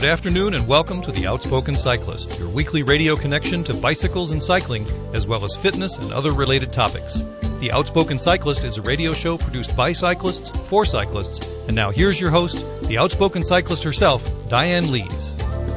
Good afternoon and welcome to The Outspoken Cyclist, your weekly radio connection to bicycles and cycling, as well as fitness and other related topics. The Outspoken Cyclist is a radio show produced by cyclists for cyclists. And now here's your host, the Outspoken Cyclist herself, Diane Lees.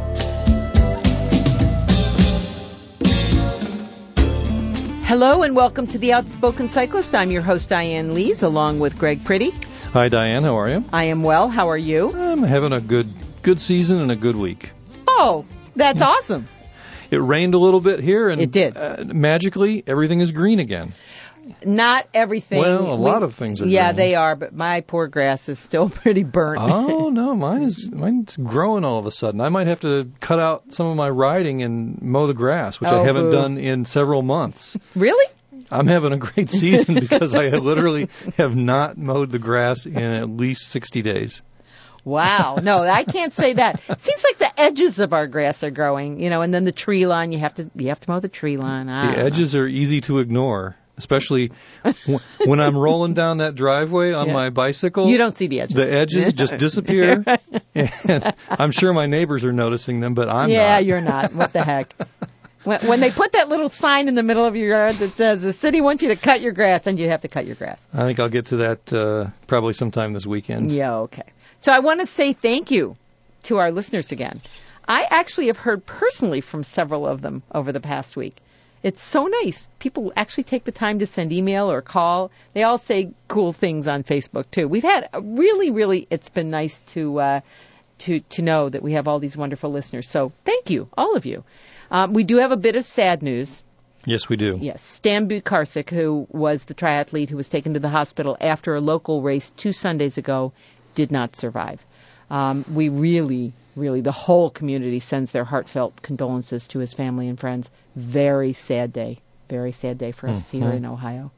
Hello and welcome to The Outspoken Cyclist. I'm your host, Diane Lees, along with Greg Priddy. Hi, Diane. How are you? I am well. How are you? I'm having a good season and a good week. Oh, that's awesome. It rained a little bit here, and it did. Magically, everything is green again. Not everything. Well, a lot of things are green. Yeah, they are, but my poor grass is still pretty burnt. Oh, no, mine's growing all of a sudden. I might have to cut out some of my riding and mow the grass, which I haven't done in several months. Really? I'm having a great season because I literally have not mowed the grass in at least 60 days. Wow. No, I can't say that. It seems like the edges of our grass are growing, and then the tree line, you have to mow the tree line. The edges are easy to ignore, especially when I'm rolling down that driveway on my bicycle. You don't see the edges. The edges just disappear. And I'm sure my neighbors are noticing them, but I'm not. Yeah, you're not. What the heck? When they put that little sign in the middle of your yard that says, the city wants you to cut your grass, then you have to cut your grass. I think I'll get to that probably sometime this weekend. Yeah, okay. So I want to say thank you to our listeners again. I actually have heard personally from several of them over the past week. It's so nice. People actually take the time to send email or call. They all say cool things on Facebook, too. We've had really, it's been nice to know that we have all these wonderful listeners. So thank you, all of you. We do have a bit of sad news. Yes, we do. Yes. Stan Bukarsik, who was the triathlete who was taken to the hospital after a local race 2 Sundays ago, did not survive. We really, the whole community sends their heartfelt condolences to his family and friends. Very sad day for us here in Ohio.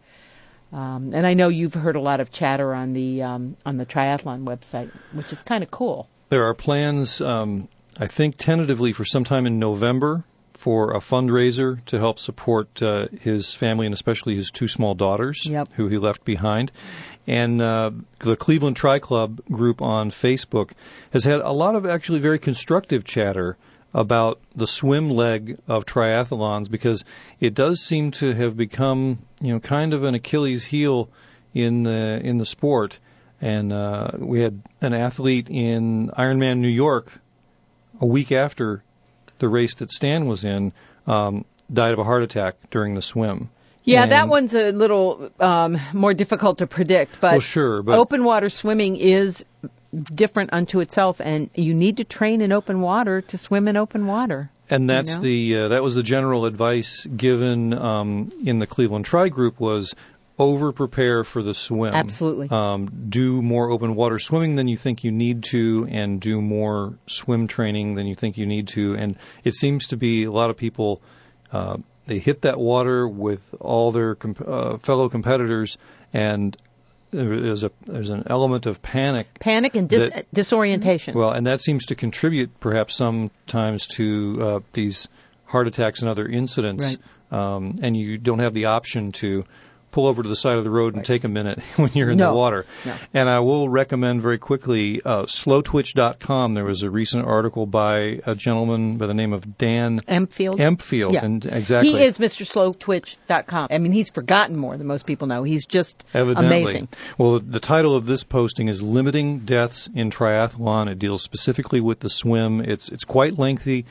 And I know you've heard a lot of chatter on the triathlon website, which is kind of cool. There are plans, I think tentatively for sometime in November, for a fundraiser to help support his family and especially his 2 small daughters who he left behind. And the Cleveland Tri Club group on Facebook has had a lot of actually very constructive chatter about the swim leg of triathlons because it does seem to have become, kind of an Achilles heel in the sport. And we had an athlete in Ironman New York a week after the race that Stan was in, died of a heart attack during the swim. Yeah, that one's a little more difficult to predict. But, well, sure, but open water swimming is different unto itself, and you need to train in open water to swim in open water. And that's that was the general advice given in the Cleveland Tri group was over-prepare for the swim. Absolutely. Do more open water swimming than you think you need to, and do more swim training than you think you need to. And it seems to be a lot of people, they hit that water with all their fellow competitors, and there's an element of panic. Panic and disorientation. Well, and that seems to contribute perhaps sometimes to these heart attacks and other incidents. Right. And you don't have the option to pull over to the side of the road and take a minute when you're in the water. No. And I will recommend very quickly slowtwitch.com. There was a recent article by a gentleman by the name of Dan Empfield. Yeah. And exactly. He is Mr. Slowtwitch.com. I mean, he's forgotten more than most people know. He's just amazing. Well, the title of this posting is Limiting Deaths in Triathlon. It deals specifically with the swim. It's quite lengthy.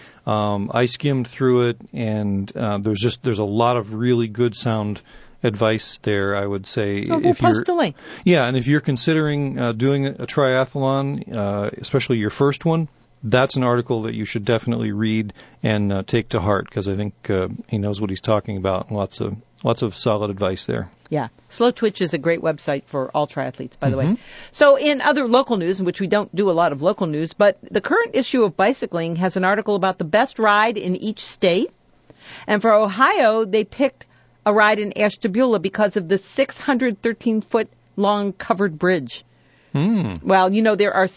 I skimmed through it, and there's a lot of really good sound advice there, I would say. We'll post a link. Yeah, and if you're considering doing a triathlon, especially your first one, that's an article that you should definitely read and take to heart because I think he knows what he's talking about. Lots of solid advice there. Yeah. Slow Twitch is a great website for all triathletes, by the way. So in other local news, in which we don't do a lot of local news, but the current issue of Bicycling has an article about the best ride in each state. And for Ohio, they picked a ride in Ashtabula because of the 613-foot long covered bridge. Well, there are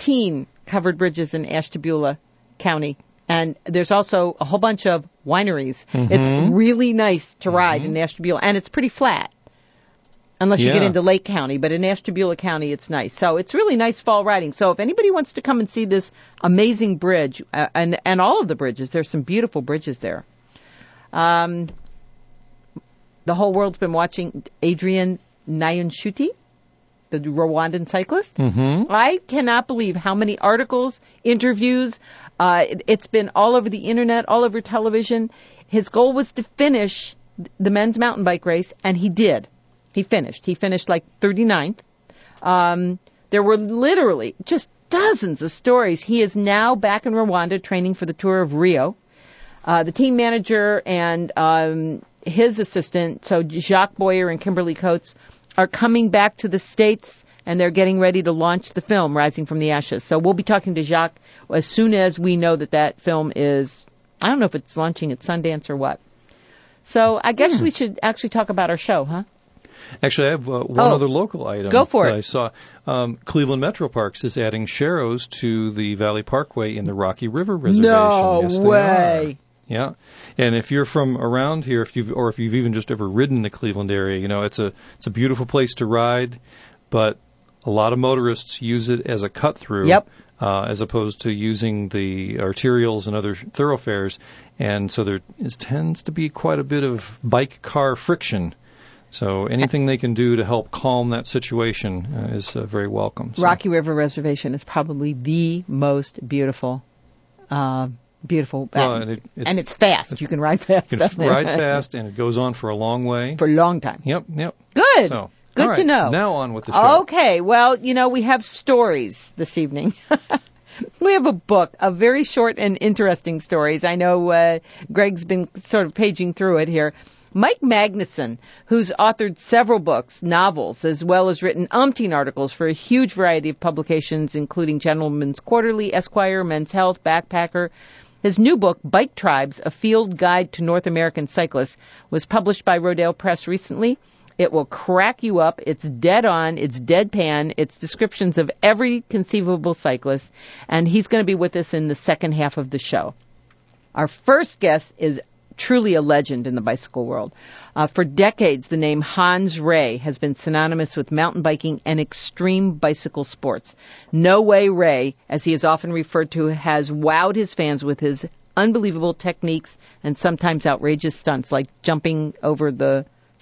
16 covered bridges in Ashtabula County, and there's also a whole bunch of wineries. It's really nice to ride in Ashtabula, and it's pretty flat. unless you get into Lake County. But in Ashtabula County, it's nice. So it's really nice fall riding. So if anybody wants to come and see this amazing bridge, and all of the bridges, there's some beautiful bridges there. The whole world's been watching Adrian Nayonshuti, the Rwandan cyclist. Mm-hmm. I cannot believe how many articles, interviews, it's been all over the internet, all over television. His goal was to finish the men's mountain bike race, and he did. He finished. He finished like 39th. There were literally just dozens of stories. He is now back in Rwanda training for the Tour of Rio. The team manager and his assistant, so Jacques Boyer and Kimberly Coates, are coming back to the States, and they're getting ready to launch the film, Rising from the Ashes. So we'll be talking to Jacques as soon as we know that film is, I don't know if it's launching at Sundance or what. So I guess we should actually talk about our show, huh? Actually, I have one other local item. Go for it. I saw Cleveland Metro Parks is adding Sharrows to the Valley Parkway in the Rocky River Reservation. No yes, way. Yeah, and if you're from around here, if you've even just ever ridden the Cleveland area, it's a beautiful place to ride, but a lot of motorists use it as a cut through, as opposed to using the arterials and other thoroughfares, and so there tends to be quite a bit of bike car friction. So anything they can do to help calm that situation is very welcome. So. Rocky River Reservation is probably the most beautiful. Beautiful. And it's fast. You can ride fast. You can ride fast, and it goes on for a long way. For a long time. Yep. Good. So, good to know. Now on with the show. Okay. Well, we have stories this evening. We have a book of very short and interesting stories. I know Greg's been sort of paging through it here. Mike Magnuson, who's authored several books, novels, as well as written umpteen articles for a huge variety of publications, including Gentleman's Quarterly, Esquire, Men's Health, Backpacker. His new book, Bike Tribes, A Field Guide to North American Cyclists, was published by Rodale Press recently. It will crack you up. It's dead on. It's deadpan. It's descriptions of every conceivable cyclist. And he's going to be with us in the second half of the show. Our first guest is truly a legend in the bicycle world. For decades, the name Hans Ray has been synonymous with mountain biking and extreme bicycle sports. No Way Ray, as he is often referred to, has wowed his fans with his unbelievable techniques and sometimes outrageous stunts, like jumping over the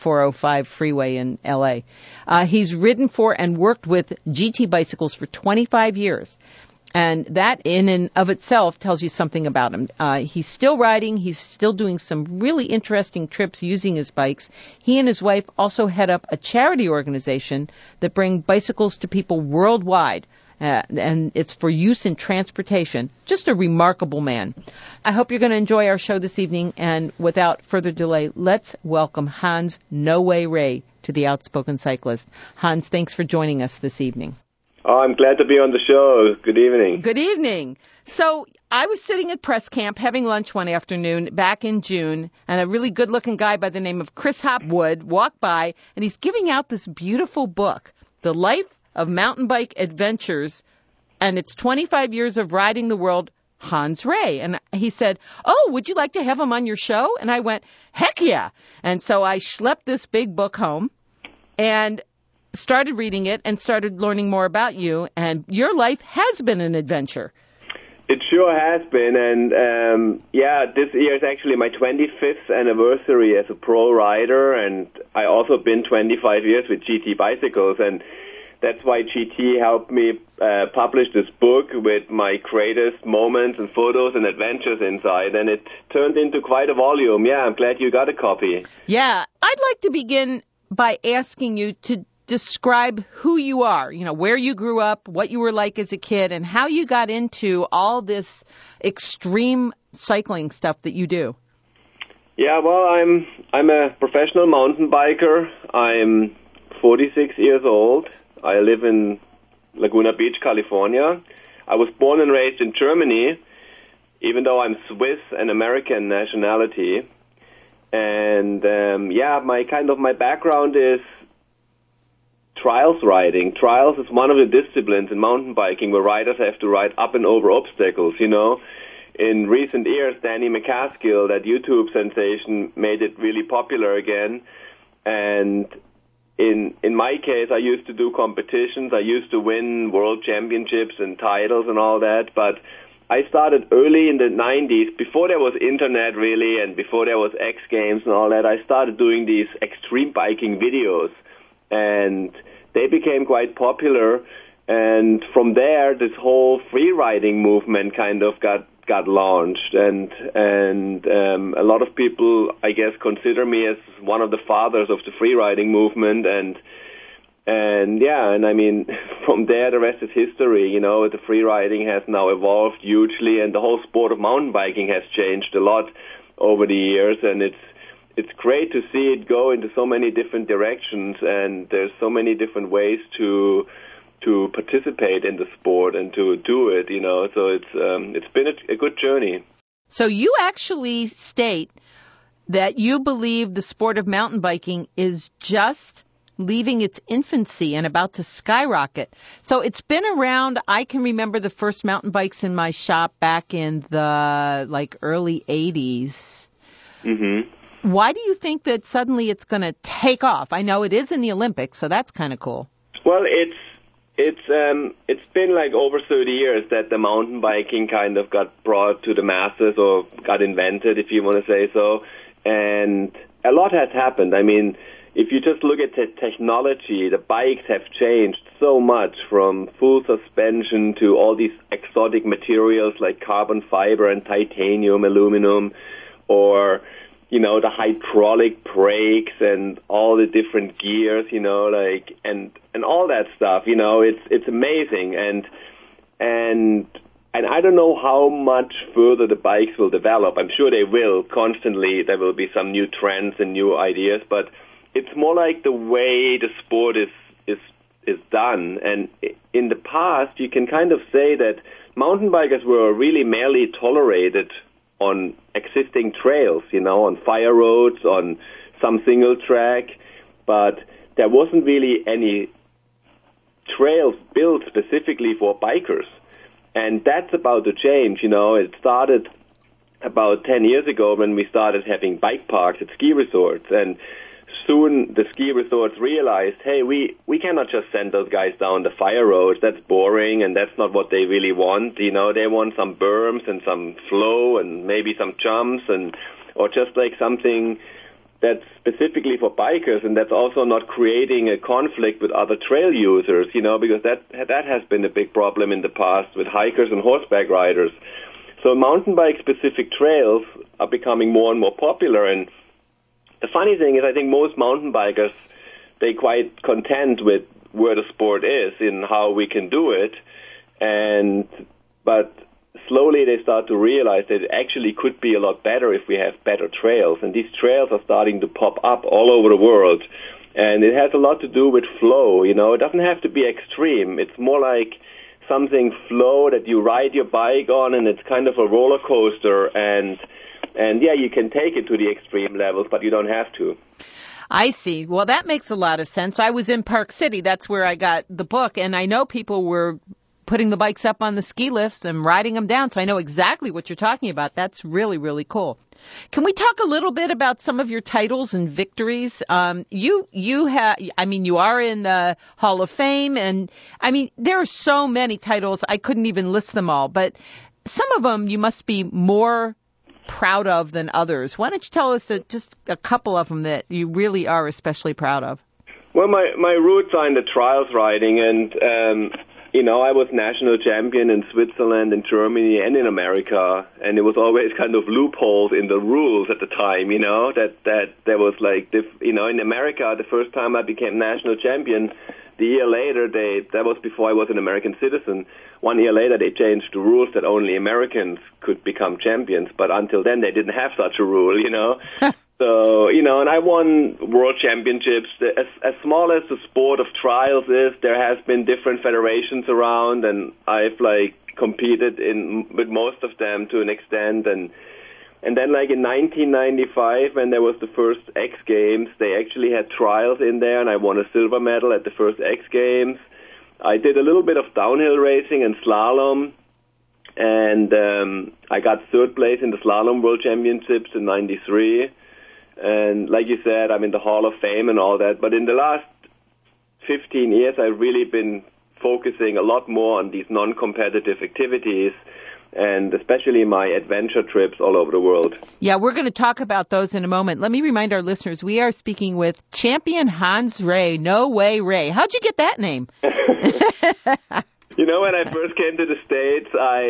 405 freeway in L.A. He's ridden for and worked with GT bicycles for 25 years. And that in and of itself tells you something about him. He's still riding. He's still doing some really interesting trips using his bikes. He and his wife also head up a charity organization that bring bicycles to people worldwide. And it's for use in transportation. Just a remarkable man. I hope you're going to enjoy our show this evening. And without further delay, let's welcome Hans No Way Ray to the Outspoken Cyclist. Hans, thanks for joining us this evening. Oh, I'm glad to be on the show. Good evening. Good evening. So I was sitting at press camp having lunch one afternoon back in June, and a really good-looking guy by the name of Chris Hopwood walked by, and he's giving out this beautiful book, The Life of Mountain Bike Adventures, and it's 25 years of riding the world, Hans Ray. And he said, "Oh, would you like to have him on your show?" And I went, "Heck yeah." And so I schlepped this big book home and started reading it and started learning more about you, and your life has been an adventure. It sure has been, and this year is actually my 25th anniversary as a pro rider, and I also been 25 years with GT bicycles, and that's why GT helped me publish this book with my greatest moments and photos and adventures inside, and it turned into quite a volume. Yeah, I'm glad you got a copy. Yeah, I'd like to begin by asking you to describe who you are, where you grew up, what you were like as a kid, and how you got into all this extreme cycling stuff that you do. Yeah, well, I'm a professional mountain biker. I'm 46 years old. I live in Laguna Beach, California. I was born and raised in Germany, even though I'm Swiss and American nationality. And my background is trials riding. Trials is one of the disciplines in mountain biking where riders have to ride up and over obstacles, In recent years, Danny McCaskill, that YouTube sensation, made it really popular again. And in my case, I used to do competitions. I used to win world championships and titles and all that. But I started early in the 90s, before there was internet really, and before there was X Games and all that. I started doing these extreme biking videos, and they became quite popular. And from there, this whole free riding movement kind of got launched, and a lot of people, I guess, consider me as one of the fathers of the free riding movement, and I mean, from there the rest is history. You know, the free riding has now evolved hugely, and the whole sport of mountain biking has changed a lot over the years, and it's great to see it go into so many different directions, and there's so many different ways to participate in the sport and to do it, you know. So it's been a good journey. So you actually state that you believe the sport of mountain biking is just leaving its infancy and about to skyrocket. So it's been around. I can remember the first mountain bikes in my shop back in the early 80s. Mm-hmm. Why do you think that suddenly it's going to take off? I know it is in the Olympics, so that's kind of cool. Well, it's been like over 30 years that the mountain biking kind of got brought to the masses, or got invented, if you want to say so. And a lot has happened. I mean, if you just look at the technology, the bikes have changed so much, from full suspension to all these exotic materials like carbon fiber and titanium, aluminum, or, you know, the hydraulic brakes and all the different gears, you know, like, and all that stuff, you know, it's amazing. And I don't know how much further the bikes will develop. I'm sure they will constantly. There will be some new trends and new ideas, but it's more like the way the sport is done. And in the past, you can kind of say that mountain bikers were really merely tolerated on existing trails, you know, on fire roads, on some single track, but there wasn't really any trails built specifically for bikers. And that's about to change, you know. It started about 10 years ago when we started having bike parks at ski resorts, and soon the ski resorts realized, hey, we cannot just send those guys down the fire roads. That's boring, and that's not what they really want. You know, they want some berms and some flow and maybe some jumps, or just like something that's specifically for bikers, and that's also not creating a conflict with other trail users, you know, because that has been a big problem in the past with hikers and horseback riders. So mountain bike specific trails are becoming more and more popular, and the funny thing is, I think most mountain bikers, they're quite content with where the sport is and how we can do it, but slowly they start to realize that it actually could be a lot better if we have better trails, and these trails are starting to pop up all over the world, and it has a lot to do with flow, you know. It doesn't have to be extreme. It's more like something flow that you ride your bike on, and it's kind of a roller coaster, and yeah, you can take it to the extreme levels, but you don't have to. I see. Well, that makes a lot of sense. I was in Park City. That's where I got the book, and I know people were putting the bikes up on the ski lifts and riding them down, so I know exactly what you're talking about. That's really, really cool. Can we talk a little bit about some of your titles and victories? You are in the Hall of Fame, and I mean, there are so many titles, I couldn't even list them all, but some of them you must be more proud of than others. Why don't you tell us just a couple of them that you really are especially proud of? Well, my roots are in the trials riding, and you know, I was national champion in Switzerland, in Germany, and in America, and it was always kind of loopholes in the rules at the time, you know, that there was like, you know, in America, the first time I became national champion, the year later, that was before I was an American citizen, 1 year later they changed the rules that only Americans could become champions, but until then they didn't have such a rule, you know. So, you know, and I won world championships. As small as the sport of trials is, there has been different federations around, and I've competed with most of them to an extent, and then in 1995, when there was the first X Games, they actually had trials in there, and I won a silver medal at the first X Games. I did a little bit of downhill racing and slalom, and I got third place in the slalom world championships in 93. And like you said, I'm in the Hall of Fame and all that. But in the last 15 years, I've really been focusing a lot more on these non-competitive activities, and especially my adventure trips all over the world. Yeah, we're going to talk about those in a moment. Let me remind our listeners, we are speaking with champion Hans Rey. No Way Ray. How'd you get that name? You know, when I first came to the States,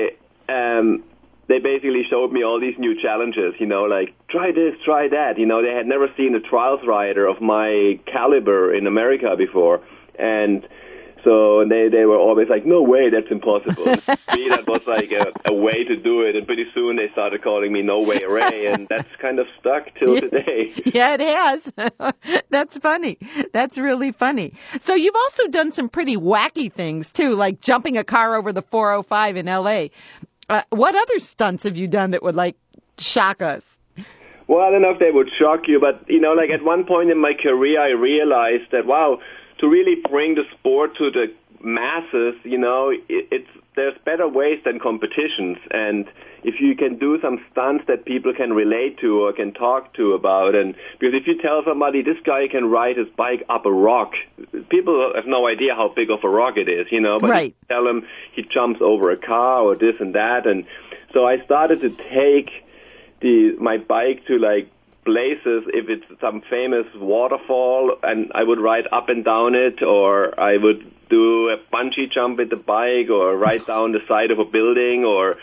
they basically showed me all these new challenges, you know, like, try this, try that. You know, they had never seen a trials rider of my caliber in America before. And so they were always like, no way, that's impossible. And for me, that was like a way to do it. And pretty soon they started calling me No Way Ray, and that's kind of stuck till today. Yeah, it has. That's funny. That's really funny. So you've also done some pretty wacky things, too, like jumping a car over the 405 in L.A. What other stunts have you done that would, like, shock us? Well, I don't know if they would shock you, but, you know, like at one point in my career, I realized that, wow, to really bring the sport to the masses, you know, there's better ways than competitions. And if you can do some stunts that people can relate to or can talk to about, and because if you tell somebody this guy can ride his bike up a rock, people have no idea how big of a rock it is, you know, but right. If you tell them he jumps over a car or this and that. And so I started to take my bike to like places, if it's some famous waterfall, and I would ride up and down it, or I would do a bungee jump with the bike, or ride down the side of a building, or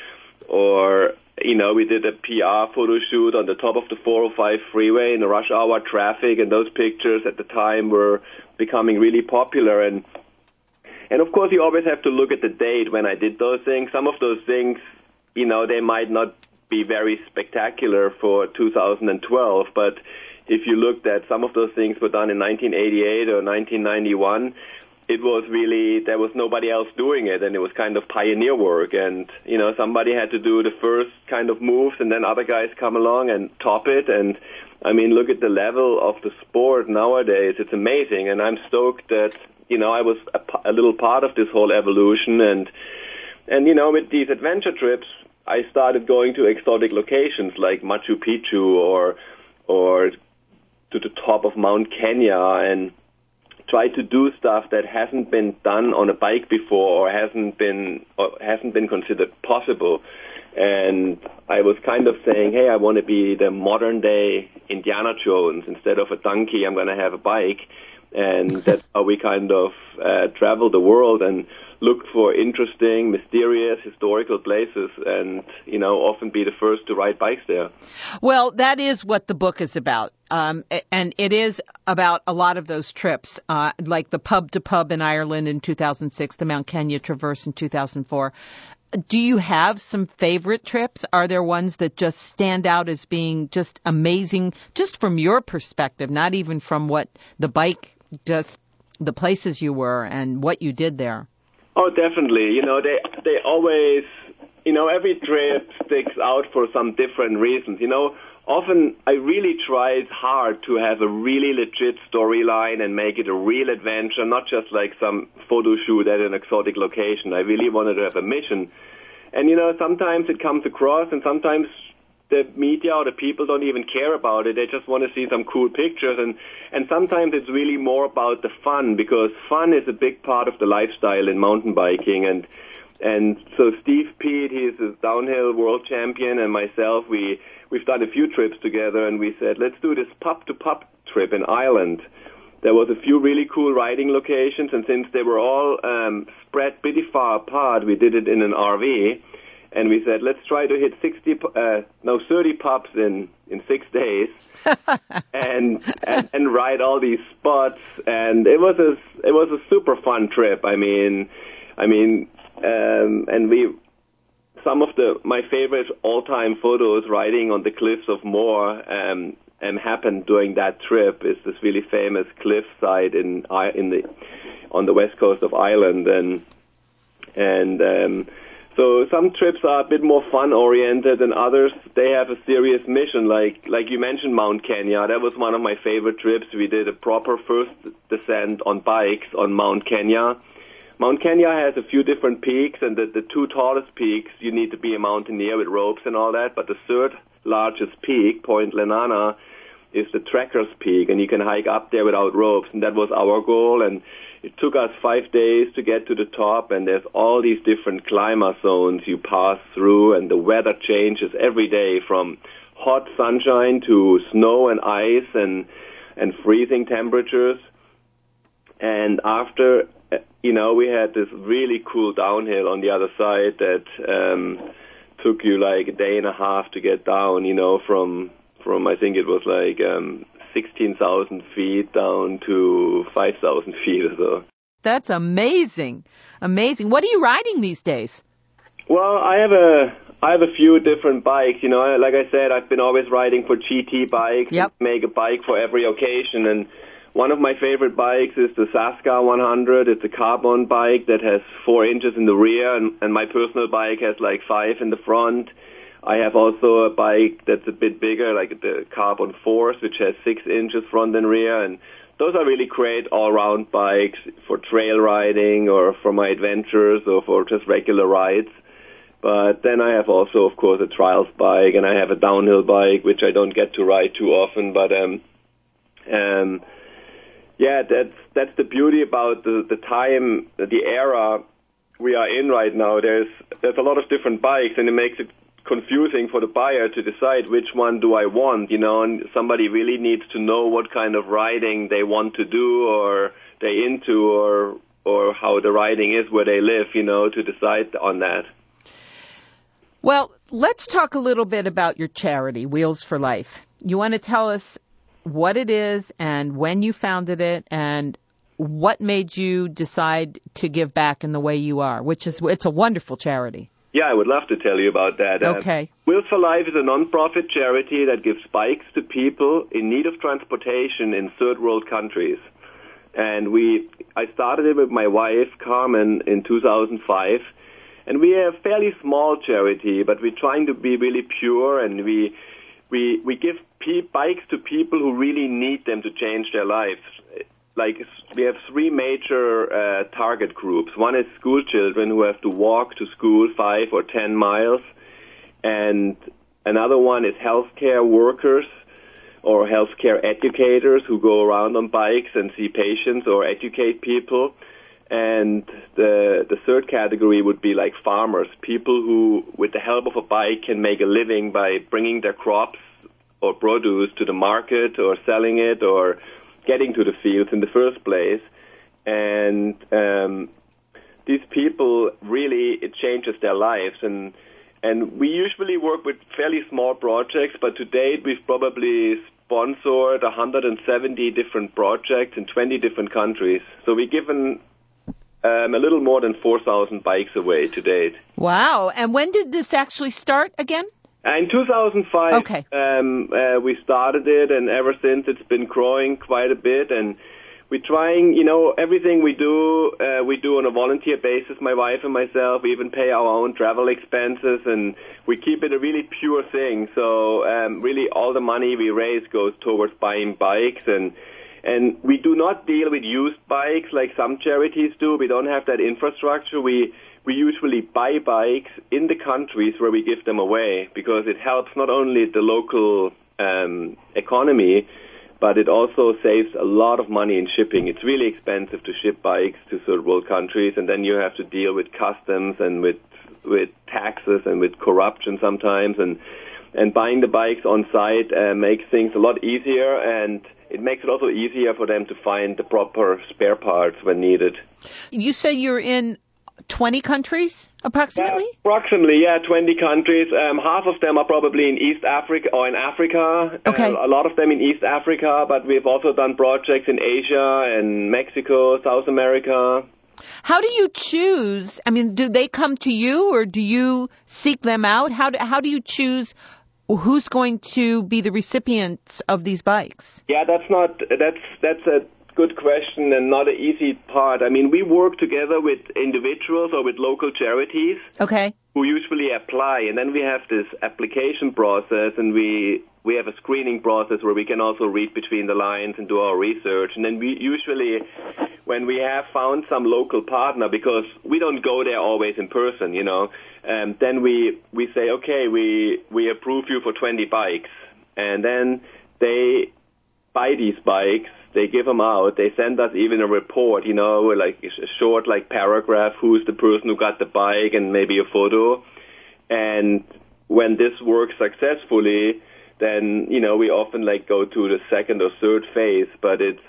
you know, we did a PR photo shoot on the top of the 405 freeway in the rush hour traffic, and those pictures at the time were becoming really popular. And of course, you always have to look at the date when I did those things. Some of those things, you know, they might not be very spectacular for 2012, but if you looked at some of those things were done in 1988 or 1991, it was really, there was nobody else doing it, and it was kind of pioneer work, and, you know, somebody had to do the first kind of moves, and then other guys come along and top it, and, I mean, look at the level of the sport nowadays. It's amazing, and I'm stoked that, you know, I was a little part of this whole evolution, and you know, with these adventure trips, I started going to exotic locations like Machu Picchu or to the top of Mount Kenya, and try to do stuff that hasn't been done on a bike before or hasn't been considered possible. And I was kind of saying, hey, I want to be the modern day Indiana Jones. Instead of a donkey, I'm going to have a bike. And that's how we kind of travel the world and look for interesting, mysterious, historical places, and, you know, often be the first to ride bikes there. Well, that is what the book is about. And it is about a lot of those trips, like the Pub to Pub in Ireland in 2006, the Mount Kenya Traverse in 2004. Do you have some favorite trips? Are there ones that just stand out as being just amazing, just from your perspective, not even from what the bike, just the places you were and what you did there? Oh, definitely. You know, they always, you know, every trip sticks out for some different reasons. You know, often I really tried hard to have a really legit storyline and make it a real adventure, not just like some photo shoot at an exotic location. I really wanted to have a mission. And, you know, sometimes it comes across, and sometimes the media or the people don't even care about it. They just want to see some cool pictures. And sometimes it's really more about the fun, because fun is a big part of the lifestyle in mountain biking. And so Steve Peat, he's a downhill world champion, and myself, we've done a few trips together, and we said, let's do this pub-to-pub trip in Ireland. There was a few really cool riding locations, and since they were all spread pretty far apart, we did it in an RV. And we said, let's try to hit 30 pubs in 6 days, and ride all these spots. And it was a super fun trip. And some of my favorite all-time photos riding on the cliffs of Moher happened during that trip. Is this really famous cliff side on the west coast of Ireland, so some trips are a bit more fun-oriented, and others, they have a serious mission. Like you mentioned Mount Kenya. That was one of my favorite trips. We did a proper first descent on bikes on Mount Kenya. Mount Kenya has a few different peaks, and the two tallest peaks, you need to be a mountaineer with ropes and all that. But the third largest peak, Point Lenana, is the Trekker's Peak, and you can hike up there without ropes. And that was our goal. And It took us 5 days to get to the top, and there's all these different climate zones you pass through, and the weather changes every day from hot sunshine to snow and ice and freezing temperatures. And after, we had this really cool downhill on the other side that took you like a day and a half to get down, from I think it was like 16,000 feet down to 5,000 feet or so. That's amazing. Amazing. What are you riding these days? Well, I have a few different bikes. Like I said, I've been always riding for GT bikes. Yep. Make a bike for every occasion. And one of my favorite bikes is the Saska 100. It's a carbon bike that has 4 inches in the rear, and my personal bike has like 5 in the front. I have also a bike that's a bit bigger, like the Carbon Force, which has 6 inches front and rear. And those are really great all-round bikes for trail riding or for my adventures or for just regular rides. But then I have also, of course, a trials bike, and I have a downhill bike, which I don't get to ride too often. But yeah, that's the beauty about the time, the era we are in right now. There's a lot of different bikes, and it makes it confusing for the buyer to decide which one do I want, and somebody really needs to know what kind of riding they want to do or they into or how the riding is where they live, to decide on that. Well, let's talk a little bit about your charity, Wheels for Life. You want to tell us what it is and when you founded it and what made you decide to give back in the way you are, it's a wonderful charity. Yeah, I would love to tell you about that. Okay. Wheels for Life is a non-profit charity that gives bikes to people in need of transportation in third world countries. And I started it with my wife, Carmen, in 2005. And we are a fairly small charity, but we're trying to be really pure, and we give bikes to people who really need them to change their lives. Like, we have 3 major target groups. One is school children who have to walk to school 5 or 10 miles. And another one is healthcare workers or healthcare educators who go around on bikes and see patients or educate people. And the third category would be like farmers, people who, with the help of a bike, can make a living by bringing their crops or produce to the market or selling it or getting to the fields in the first place. And these people, really, it changes their lives. And we usually work with fairly small projects, but to date we've probably sponsored 170 different projects in 20 different countries. So we've given a little more than 4,000 bikes away to date. Wow. And when did this actually start again? In 2005, okay. We started it, and ever since it's been growing quite a bit. And we're trying, everything we do on a volunteer basis, my wife and myself. We even pay our own travel expenses, and we keep it a really pure thing. So really all the money we raise goes towards buying bikes, and we do not deal with used bikes like some charities do. We don't have that infrastructure. We usually buy bikes in the countries where we give them away, because it helps not only the local economy, but it also saves a lot of money in shipping. It's really expensive to ship bikes to third world countries, and then you have to deal with customs and with taxes and with corruption sometimes. And buying the bikes on site makes things a lot easier, and it makes it also easier for them to find the proper spare parts when needed. You say you're in 20 countries, approximately? Approximately, 20 countries. Half of them are probably in East Africa or in Africa. Okay. A lot of them in East Africa, but we've also done projects in Asia and Mexico, South America. How do you choose? I mean, do they come to you, or do you seek them out? How do you choose who's going to be the recipients of these bikes? Yeah, that's a good question and not an easy part. I mean, we work together with individuals or with local charities. Okay. Who usually apply, and then we have this application process, and we have a screening process where we can also read between the lines and do our research. And then we usually, when we have found some local partner, because we don't go there always in person, then we say, okay, we approve you for 20 bikes, and then they buy these bikes. they give them out. They send us even a report, like a short like paragraph, who's the person who got the bike, and maybe a photo. And when this works successfully, then, we often like go to the second or third phase, but it's,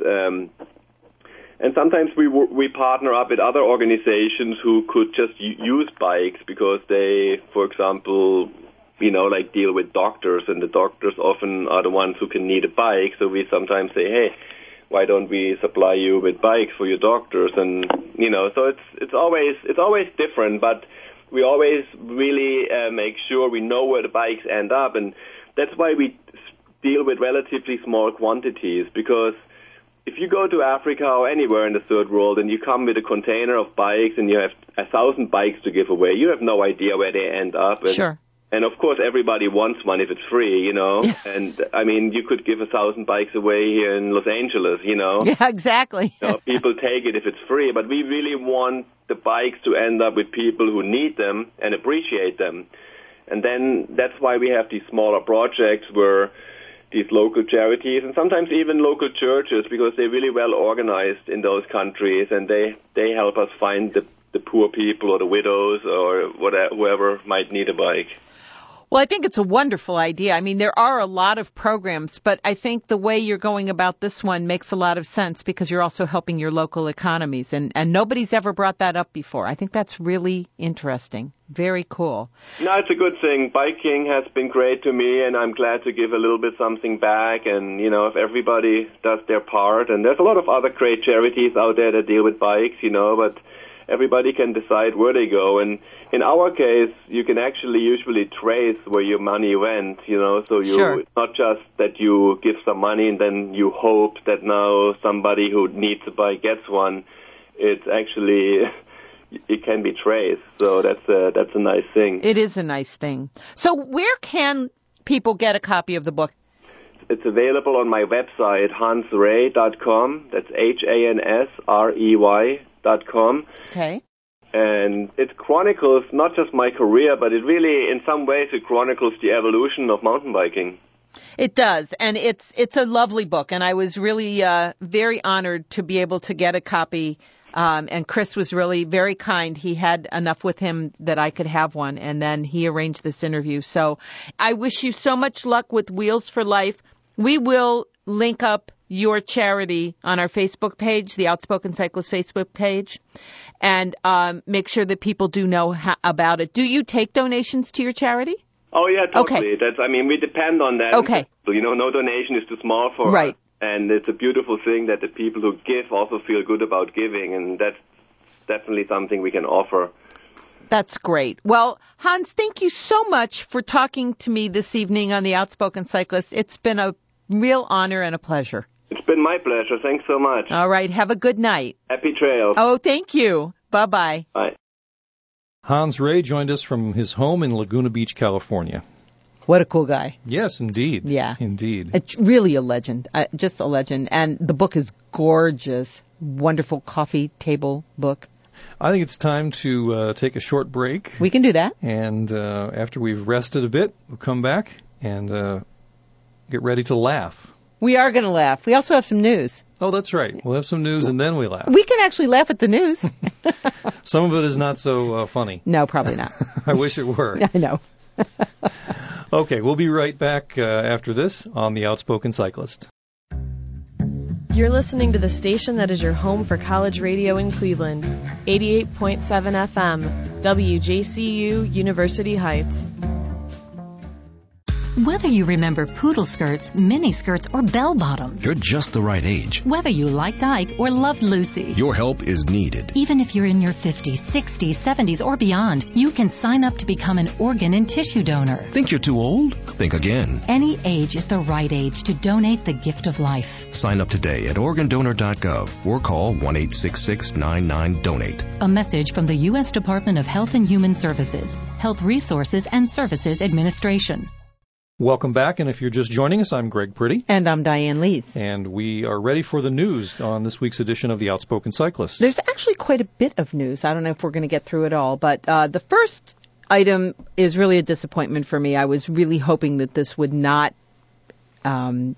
and sometimes we partner up with other organizations who could just use bikes because they, for example, like deal with doctors, and the doctors often are the ones who can need a bike. So we sometimes say, hey, why don't we supply you with bikes for your doctors? And, so it's always different, but we always really make sure we know where the bikes end up. And that's why we deal with relatively small quantities, because if you go to Africa or anywhere in the third world and you come with a container of bikes and you have 1,000 bikes to give away, you have no idea where they end up. And, sure. And of course, everybody wants one if it's free, Yeah. And I mean, you could give 1,000 bikes away here in Los Angeles, Yeah, exactly. People take it if it's free, but we really want the bikes to end up with people who need them and appreciate them. And then that's why we have these smaller projects where these local charities and sometimes even local churches, because they're really well organized in those countries, and they help us find the poor people or the widows or whoever might need a bike. Well, I think it's a wonderful idea. I mean, there are a lot of programs, but I think the way you're going about this one makes a lot of sense because you're also helping your local economies, and nobody's ever brought that up before. I think that's really interesting. Very cool. No, it's a good thing. Biking has been great to me, and I'm glad to give a little bit something back. And, if everybody does their part, and there's a lot of other great charities out there that deal with bikes, but everybody can decide where they go. And in our case, you can actually usually trace where your money went, so Sure. It's not just that you give some money and then you hope that now somebody who needs a bike gets one. It's actually, it can be traced. So that's a nice thing. It is a nice thing. So where can people get a copy of the book? It's available on my website, hansrey.com. That's HANSREY.com. Okay. And it chronicles not just my career, but it really, in some ways, it chronicles the evolution of mountain biking. It does, and it's a lovely book, and I was really very honored to be able to get a copy, and Chris was really very kind. He had enough with him that I could have one, and then he arranged this interview. So I wish you so much luck with Wheels for Life. We will link up your charity on our Facebook page, the Outspoken Cyclist Facebook page, and make sure that people do know about it. Do you take donations to your charity? Oh, yeah, totally. Okay. We depend on that. Okay. No donation is too small for us. Right. And it's a beautiful thing that the people who give also feel good about giving, and that's definitely something we can offer. That's great. Well, Hans, thank you so much for talking to me this evening on The Outspoken Cyclist. It's been a real honor and a pleasure. It's been my pleasure. Thanks so much. All right. Have a good night. Happy trails. Oh, thank you. Bye-bye. Bye. Hans Rey joined us from his home in Laguna Beach, California. What a cool guy. Yes, indeed. Yeah. Indeed. It's really a legend. Just a legend. And the book is gorgeous. Wonderful coffee table book. I think it's time to take a short break. We can do that. And after we've rested a bit, we'll come back and get ready to laugh. We are going to laugh. We also have some news. Oh, that's right. We'll have some news and then we laugh. We can actually laugh at the news. Some of it is not so funny. No, probably not. I wish it were. I know. Okay, we'll be right back after this on The Outspoken Cyclist. You're listening to the station that is your home for college radio in Cleveland, 88.7 FM, WJCU, University Heights. Whether you remember poodle skirts, mini skirts, or bell bottoms. You're just the right age. Whether you liked Ike or loved Lucy. Your help is needed. Even if you're in your 50s, 60s, 70s, or beyond, you can sign up to become an organ and tissue donor. Think you're too old? Think again. Any age is the right age to donate the gift of life. Sign up today at organdonor.gov or call 1-866-99-DONATE. A message from the U.S. Department of Health and Human Services, Health Resources and Services Administration. Welcome back, and if you're just joining us, I'm Greg Priddy. And I'm Diane Lees. And we are ready for the news on this week's edition of The Outspoken Cyclist. There's actually quite a bit of news. I don't know if we're going to get through it all, but the first item is really a disappointment for me. I was really hoping that this would not end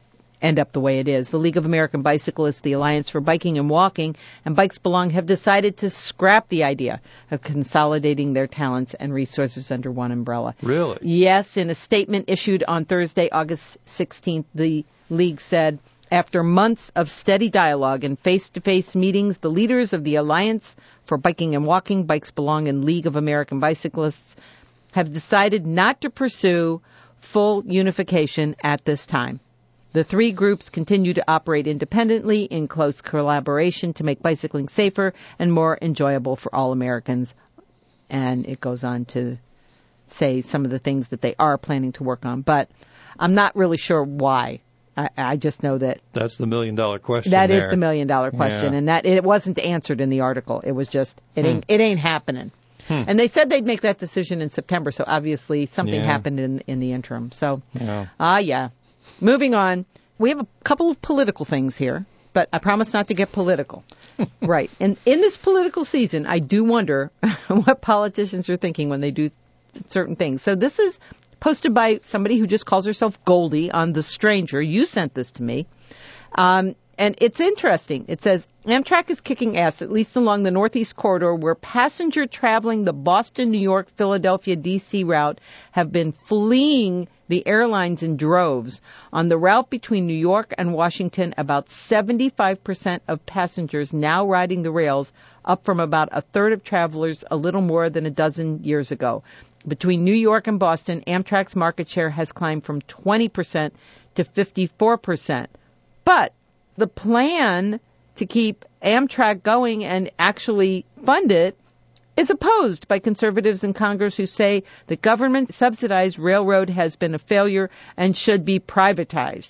end up the way it is. The League of American Bicyclists, the Alliance for Biking and Walking, and Bikes Belong have decided to scrap the idea of consolidating their talents and resources under one umbrella. Really? Yes, in a statement issued on Thursday, August 16th, the League said, after months of steady dialogue and face-to-face meetings, the leaders of the Alliance for Biking and Walking, Bikes Belong, and League of American Bicyclists have decided not to pursue full unification at this time. The three groups continue to operate independently in close collaboration to make bicycling safer and more enjoyable for all Americans. And it goes on to say some of the things that they are planning to work on. But I'm not really sure why. I just know that that's the $1 million question. That is the $1 million question, yeah. And that it wasn't answered in the article. It was just it ain't happening. And they said they'd make that decision in September. So obviously something happened in the interim. So yeah. Moving on, we have a couple of political things here, but I promise not to get political. Right, and in this political season, I do wonder what politicians are thinking when they do certain things. So this is posted by somebody who just calls herself Goldie on The Stranger. You sent this to me. And it's interesting. It says, Amtrak is kicking ass, at least along the Northeast Corridor, where passenger traveling the Boston, New York, Philadelphia, D.C. route have been fleeing the airlines in droves. On the route between New York and Washington, about 75% of passengers now riding the rails, up from about a third of travelers a little more than a dozen years ago. Between New York and Boston, Amtrak's market share has climbed from 20% to 54%. But the plan to keep Amtrak going and actually fund it is opposed by conservatives in Congress who say the government-subsidized railroad has been a failure and should be privatized.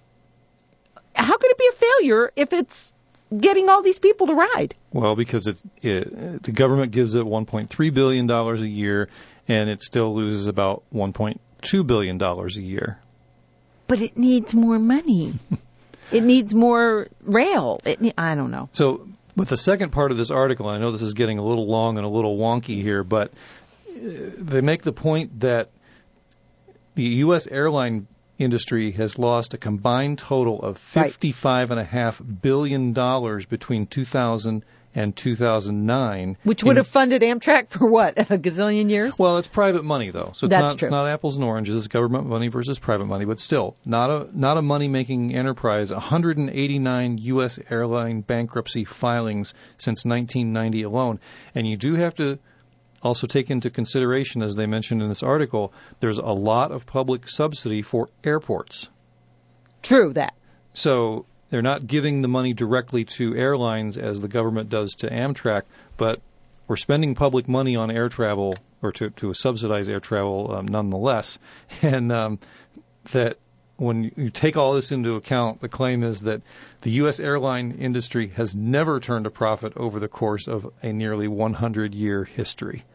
How could it be a failure if it's getting all these people to ride? Well, because the government gives it $1.3 billion a year, and it still loses about $1.2 billion a year. But it needs more money. It needs more rail. I don't know. So with the second part of this article, I know this is getting a little long and a little wonky here, but they make the point that the U.S. airline industry has lost a combined total of $55.5 billion between 2000 and 2009. Which would have funded Amtrak for what, a gazillion years? Well, it's private money, though. So That's true. It's not apples and oranges. It's government money versus private money, but still, not a money-making enterprise. 189 U.S. airline bankruptcy filings since 1990 alone. And you do have to also take into consideration, as they mentioned in this article, there's a lot of public subsidy for airports. True that. So they're not giving the money directly to airlines as the government does to Amtrak, but we're spending public money on air travel, or to subsidize air travel nonetheless. And that when you take all this into account, the claim is that the U.S. airline industry has never turned a profit over the course of a nearly 100-year history.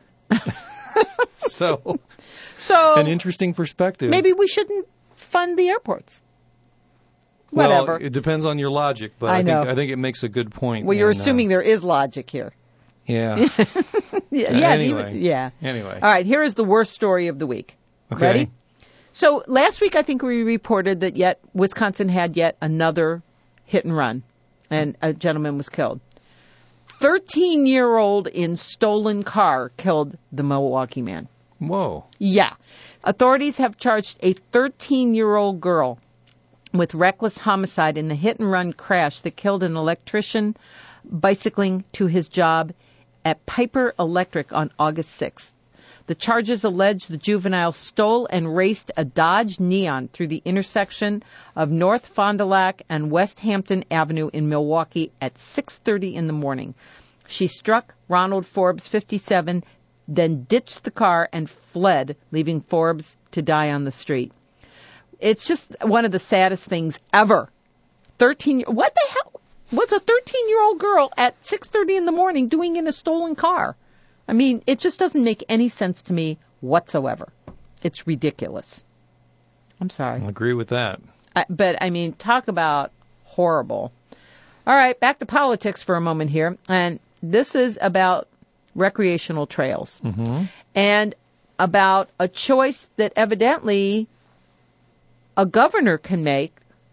So an interesting perspective. Maybe we shouldn't fund the airports. Whatever. Well, it depends on your logic, but I think it makes a good point. Well, you're assuming there is logic here. Yeah. Anyway. Anyway. All right, here is the worst story of the week. Okay. Ready? So last week I think we reported that Wisconsin had yet another hit and run, and a gentleman was killed. 13-year-old in stolen car killed the Milwaukee man. Whoa. Yeah. Authorities have charged a 13-year-old girl with reckless homicide in the hit-and-run crash that killed an electrician bicycling to his job at Piper Electric on August 6th. The charges allege the juvenile stole and raced a Dodge Neon through the intersection of North Fond du Lac and West Hampton Avenue in Milwaukee at 6:30 in the morning. She struck Ronald Forbes, 57, then ditched the car and fled, leaving Forbes to die on the street. It's just one of the saddest things ever. What the hell was a 13-year-old girl at 6:30 in the morning doing in a stolen car? I mean, it just doesn't make any sense to me whatsoever. It's ridiculous. I'm sorry. I agree with that. But, I mean, talk about horrible. All right, back to politics for a moment here. And this is about recreational trails. Mm-hmm. And about a choice that evidently a governor can make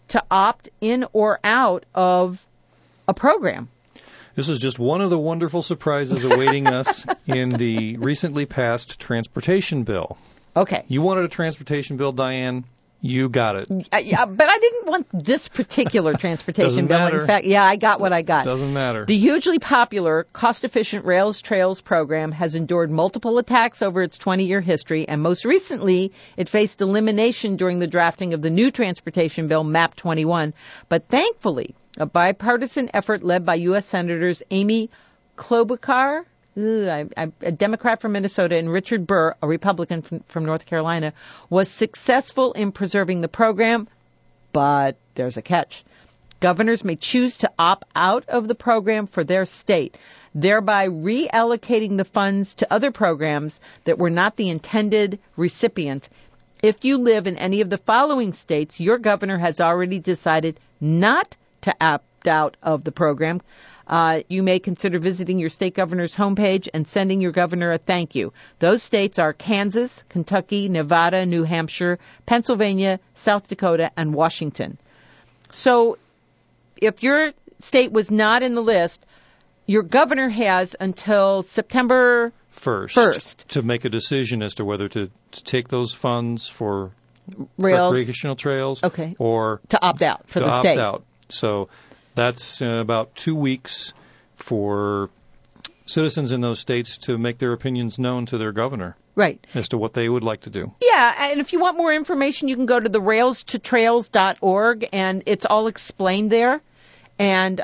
to opt in or out of a program. This is just one of the wonderful surprises awaiting us in the recently passed transportation bill. Okay. You wanted a transportation bill, Diane. You got it. Yeah, but I didn't want this particular transportation Doesn't bill. matter. In fact, yeah, I got what I got. Doesn't matter. The hugely popular, cost-efficient Rails Trails program has endured multiple attacks over its 20-year history, and most recently, it faced elimination during the drafting of the new transportation bill, MAP 21. But thankfully, a bipartisan effort led by U.S. Senators Amy Klobuchar, a Democrat from Minnesota, and Richard Burr, a Republican from North Carolina, was successful in preserving the program. But there's a catch. Governors may choose to opt out of the program for their state, thereby reallocating the funds to other programs that were not the intended recipient. If you live in any of the following states, your governor has already decided not to opt out of the program. You may consider visiting your state governor's homepage and sending your governor a thank you. Those states are Kansas, Kentucky, Nevada, New Hampshire, Pennsylvania, South Dakota, and Washington. So if your state was not in the list, your governor has until September 1st to make a decision as to whether to take those funds for Rails, recreational trails, okay, or to opt out for the state. Opt out. So that's about 2 weeks for citizens in those states to make their opinions known to their governor. Right. As to what they would like to do. Yeah, and if you want more information, you can go to the railstotrails.org, and it's all explained there. And,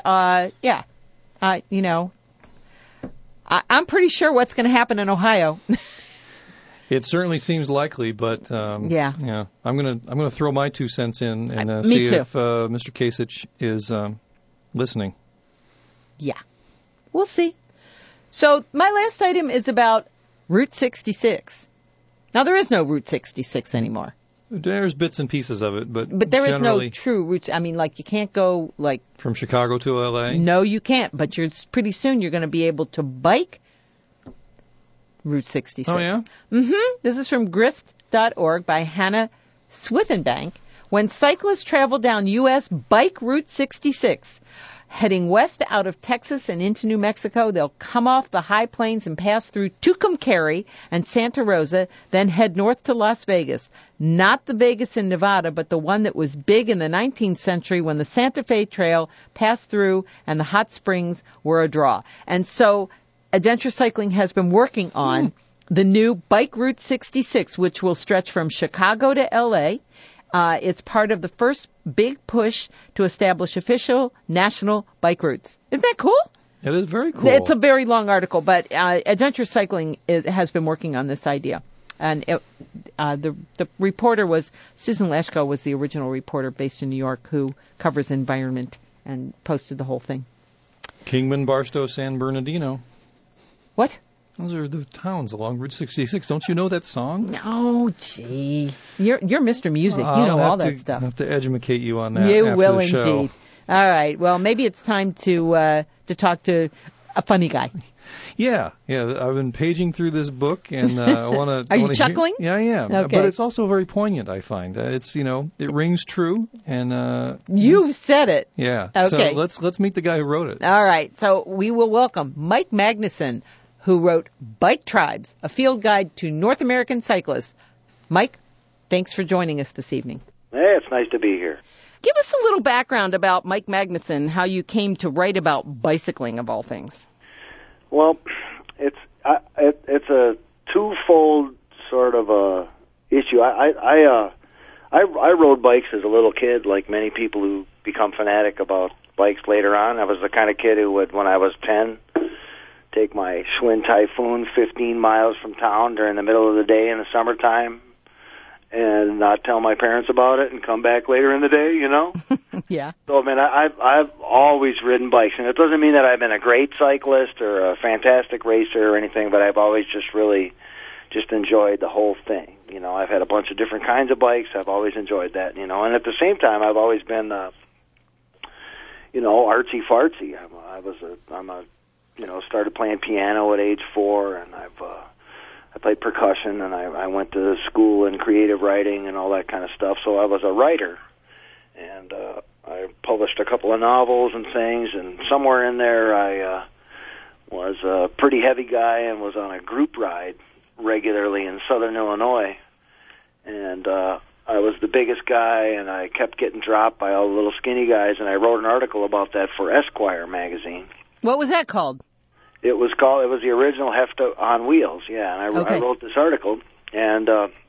you know, I'm pretty sure what's going to happen in Ohio. It certainly seems likely, but yeah, I'm gonna throw my 2 cents in and me see too. if Mr. Kasich is listening. Yeah, we'll see. So my last item is about Route 66. Now there is no Route 66 anymore. There's bits and pieces of it, but there is no true route. I mean, like you can't go like from Chicago to L.A. No, you can't. But pretty soon you're going to be able to bike Route 66. Oh, yeah? Mm-hmm. This is from grist.org by Hannah Swithenbank. When cyclists travel down U.S. Bike Route 66, heading west out of Texas and into New Mexico, they'll come off the high plains and pass through Tucumcari and Santa Rosa, then head north to Las Vegas. Not the Vegas in Nevada, but the one that was big in the 19th century when the Santa Fe Trail passed through and the hot springs were a draw. And so Adventure Cycling has been working on the new Bike Route 66, which will stretch from Chicago to L.A. It's part of the first big push to establish official national bike routes. Isn't that cool? It is very cool. It's a very long article, but Adventure Cycling has been working on this idea. And the reporter was, Susan Lashko was the original reporter based in New York who covers environment and posted the whole thing. Kingman, Barstow, San Bernardino. What? Those are the towns along Route 66. Don't you know that song? Oh, gee. You're Mr. Music. You know all that stuff. I'll have to educate you on that. You after will the show. indeed. All right. Well, maybe it's time to talk to a funny guy. Yeah. I've been paging through this book, and I want to. Are you chuckling? Yeah, I am. Okay. But it's also very poignant. I find it's it rings true, and you said it. Yeah. Okay. So let's meet the guy who wrote it. All right. So we will welcome Mike Magnuson, who wrote Bike Tribes, a field guide to North American cyclists. Mike, thanks for joining us this evening. Hey, it's nice to be here. Give us a little background about Mike Magnuson, how you came to write about bicycling of all things. Well, it's a twofold sort of a issue. I rode bikes as a little kid, like many people who become fanatic about bikes later on. I was the kind of kid who would, when I was 10, take my Schwinn Typhoon 15 miles from town during the middle of the day in the summertime and not tell my parents about it and come back later in the day, you know? Yeah. So, I mean, I've always ridden bikes, and it doesn't mean that I've been a great cyclist or a fantastic racer or anything, but I've always just really just enjoyed the whole thing. You know, I've had a bunch of different kinds of bikes. I've always enjoyed that, you know, and at the same time, I've always been, artsy-fartsy. Started playing piano at age 4, and I played percussion, and I went to school in creative writing and all that kind of stuff. So I was a writer, and I published a couple of novels and things, and somewhere in there I was a pretty heavy guy and was on a group ride regularly in southern Illinois, and I was the biggest guy, and I kept getting dropped by all the little skinny guys, and I wrote an article about that for Esquire magazine. What was that called? It was the original Heft on Wheels, yeah, and I wrote this article, and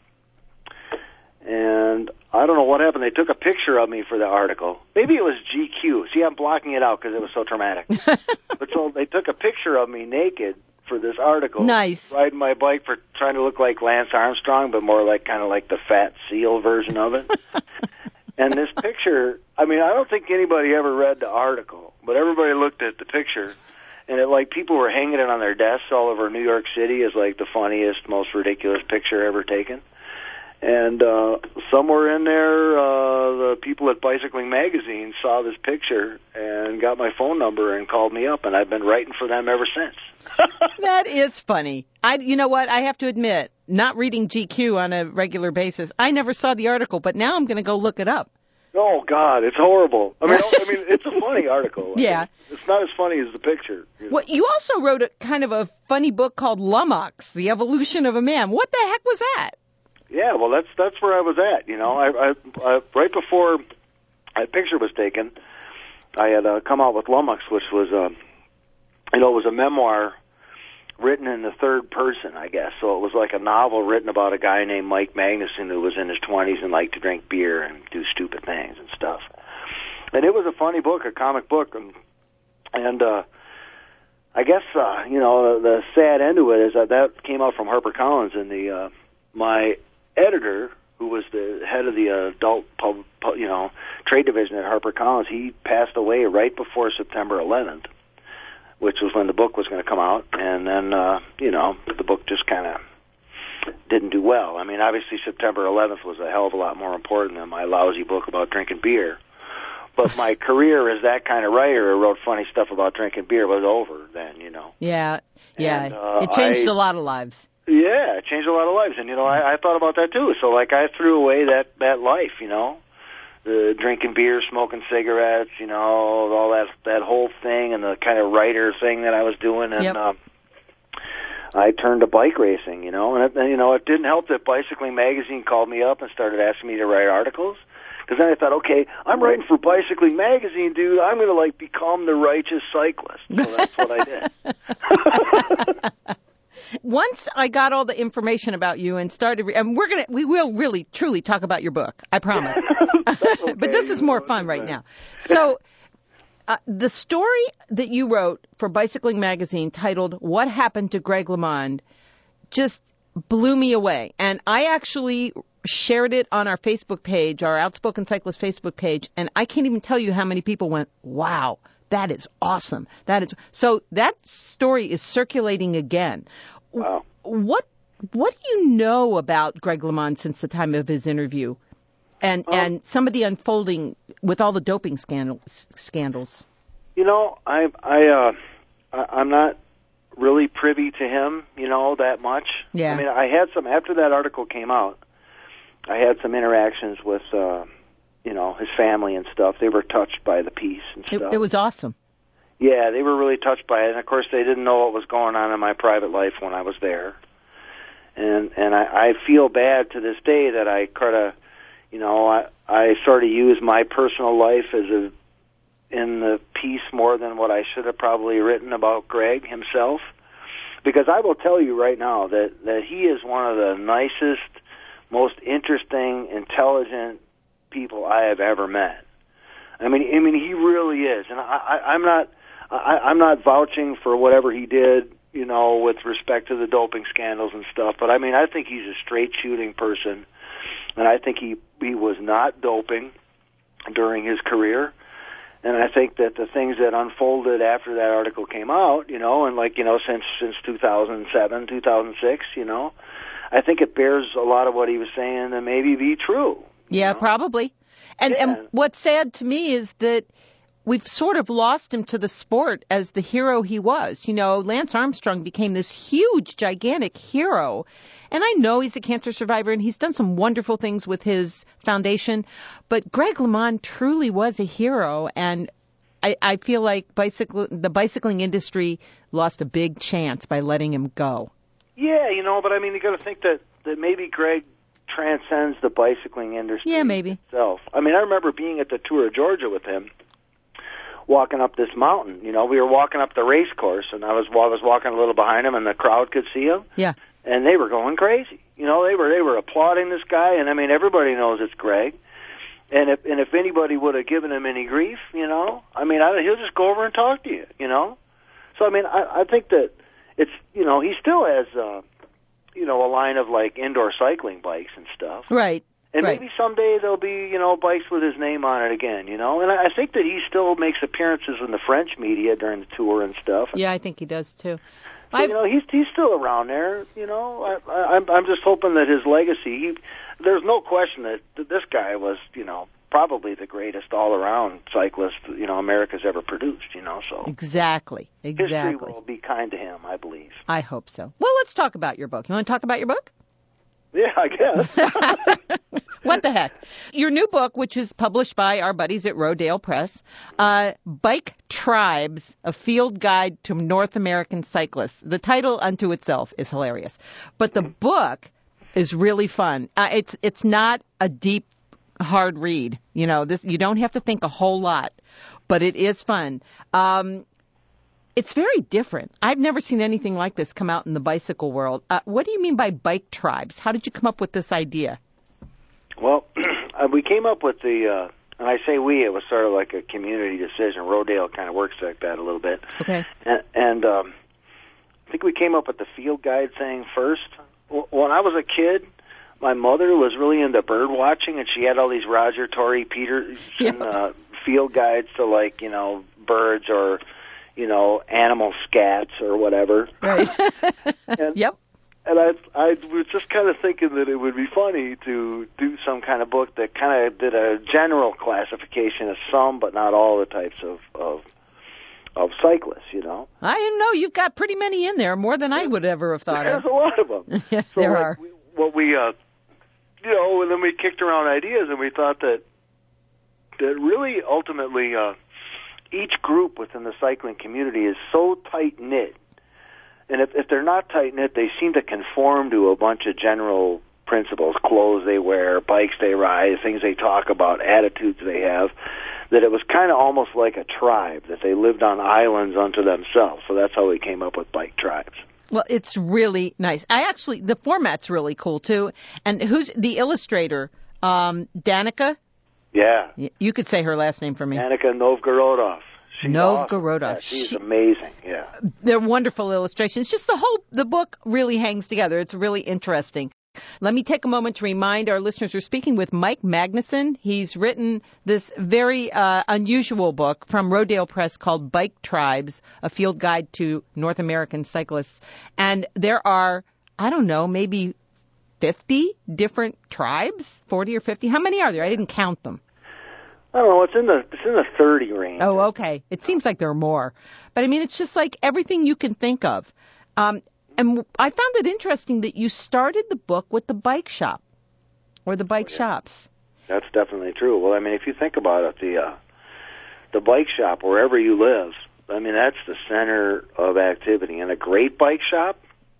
I don't know what happened. They took a picture of me for the article. Maybe it was GQ. See, I'm blocking it out because it was so traumatic. But so they took a picture of me naked for this article. Nice. Riding my bike for trying to look like Lance Armstrong, but more like kind of like the Fat Seal version of it. And this picture, I mean, I don't think anybody ever read the article, but everybody looked at the picture, and it like people were hanging it on their desks all over New York City as like the funniest, most ridiculous picture ever taken. And somewhere in there, the people at Bicycling Magazine saw this picture and got my phone number and called me up, and I've been writing for them ever since. That is funny. You know what? I have to admit, not reading GQ on a regular basis, I never saw the article, but now I'm going to go look it up. Oh, God, it's horrible. I mean, it's a funny article. Yeah. It's not as funny as the picture. You know? Well, you also wrote a kind of a funny book called Lummox, The Evolution of a Man. What the heck was that? Yeah, well, that's where I was at. You know, I right before that picture was taken, I had come out with Lummox, which was, it was a memoir written in the third person, I guess. So it was like a novel written about a guy named Mike Magnuson who was in his 20s and liked to drink beer and do stupid things and stuff. And it was a funny book, a comic book, and I guess the sad end to it is that came out from HarperCollins, and my editor, who was the head of the adult trade division at HarperCollins, he passed away right before September 11th, which was when the book was going to come out, and then the book just kind of didn't do well. I mean, obviously September 11th was a hell of a lot more important than my lousy book about drinking beer. But my career as that kind of writer who wrote funny stuff about drinking beer was over then, you know. Yeah. And, it changed a lot of lives. Yeah, it changed a lot of lives, and I thought about that too. So like I threw away that life, the drinking beer, smoking cigarettes, all that whole thing, and the kind of writer thing that I was doing, and yep. I turned to bike racing, and it didn't help that Bicycling Magazine called me up and started asking me to write articles. Because then I thought, okay, I'm writing for Bicycling Magazine, dude. I'm going to become the righteous cyclist. So that's what I did. Once I got all the information about you and started, and we will really truly talk about your book, I promise. Okay. But this is more fun right now. So, the story that you wrote for Bicycling Magazine, titled "What Happened to Greg LeMond," just blew me away, and I actually shared it on our Facebook page, our Outspoken Cyclist Facebook page, and I can't even tell you how many people went, "Wow, that is awesome." So that story is circulating again. Wow. What do you know about Greg LeMond since the time of his interview, and some of the unfolding with all the doping scandals? I'm not really privy to him, that much. Yeah. I mean, I had some after that article came out. I had some interactions with, his family and stuff. They were touched by the piece and stuff. It was awesome. Yeah, they were really touched by it. And, of course, they didn't know what was going on in my private life when I was there. And I feel bad to this day that I kind of, I sort of use my personal life in the piece more than what I should have probably written about Greg himself. Because I will tell you right now that he is one of the nicest, most interesting, intelligent people I have ever met. I mean, he really is, and I'm not vouching for whatever he did, with respect to the doping scandals and stuff. But I mean, I think he's a straight shooting person, and I think he was not doping during his career. And I think that the things that unfolded after that article came out, and since 2007, 2006, I think it bears a lot of what he was saying to maybe be true. Yeah, probably. And what's sad to me is that we've sort of lost him to the sport as the hero he was. Lance Armstrong became this huge, gigantic hero. And I know he's a cancer survivor, and he's done some wonderful things with his foundation. But Greg LeMond truly was a hero, and I feel like the bicycling industry lost a big chance by letting him go. Yeah, but I mean, you got to think that maybe Greg transcends the bicycling industry itself. I mean, I remember being at the Tour of Georgia with him, walking up this mountain. We were walking up the race course, and I was walking a little behind him, and the crowd could see him. Yeah. And they were going crazy. They were applauding this guy, and I mean, everybody knows it's Greg. And if anybody would have given him any grief, I mean, he'll just go over and talk to you, So I mean, I think that it's he still has a line of like indoor cycling bikes and stuff. Right. And maybe someday there'll be, bikes with his name on it again, And I think that he still makes appearances in the French media during the tour and stuff. Yeah, I think he does too. So, he's still around there, I'm just hoping that his legacy, there's no question that this guy was, probably the greatest all-around cyclist, America's ever produced, so. Exactly. History will be kind to him, I believe. I hope so. Well, let's talk about your book. You want to talk about your book? Yeah, I guess. What the heck? Your new book, which is published by our buddies at Rodale Press, Bike Tribes, A Field Guide to North American Cyclists. The title unto itself is hilarious. But the book is really fun. It's not a deep, hard read. You don't have to think a whole lot, but it is fun. It's very different. I've never seen anything like this come out in the bicycle world. What do you mean by bike tribes? How did you come up with this idea? Well, we came up with and I say we, it was sort of like a community decision. Rodale kind of works like that a little bit. Okay. And I think we came up with the field guide thing first. When I was a kid, my mother was really into bird watching, and she had all these Roger Tory Peterson field guides to, like, birds or, animal scats or whatever. Right. Yep. And I was just kind of thinking that it would be funny to do some kind of book that kind of did a general classification of some, but not all the types of cyclists, I didn't know. You've got pretty many in there, more than I would ever have thought of. There's a lot of them. Yeah, so there are. And then we kicked around ideas, and we thought that really ultimately each group within the cycling community is so tight-knit. And if they're not tight-knit, they seem to conform to a bunch of general principles, clothes they wear, bikes they ride, things they talk about, attitudes they have, that it was kind of almost like a tribe, that they lived on islands unto themselves. So that's how we came up with Bike Tribes. Well, it's really nice. The format's really cool, too. And who's the illustrator? Danica? Yeah. You could say her last name for me. Danica Novgorodov. Novgorodov. Awesome. Yeah, she's amazing, yeah. They're wonderful illustrations. Just the book really hangs together. It's really interesting. Let me take a moment to remind our listeners we're speaking with Mike Magnuson. He's written this very unusual book from Rodale Press called Bike Tribes, A Field Guide to North American Cyclists. And there are, I don't know, maybe 50 different tribes, 40 or 50. How many are there? I didn't count them. I don't know. It's in the 30 range. Oh, okay. It seems like there are more. But, I mean, it's just like everything you can think of. And I found it interesting that you started the book with the bike shop or the bike shops. That's definitely true. Well, I mean, if you think about it, the bike shop, wherever you live, I mean, that's the center of activity. And a great bike shop,